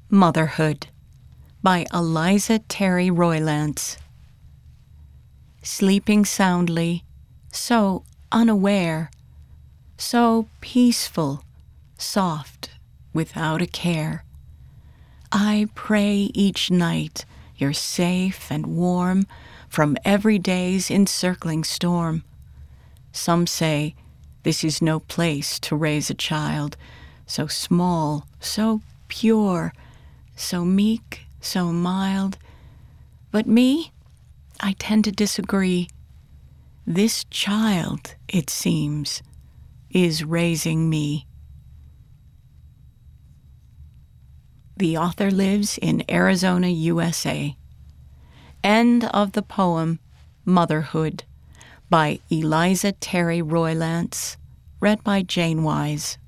Motherhood by Eliza Terry Roylance. Sleeping soundly, so unaware, so peaceful, soft, without a care. I pray each night you're safe and warm from every day's encircling storm. Some say this is no place to raise a child, so small, so pure, so meek, so mild. But me, I tend to disagree. This child, it seems, is raising me. The author lives in Arizona, USA. End of the poem Motherhood by Eliza Terry Roylance, read by Jane Wise.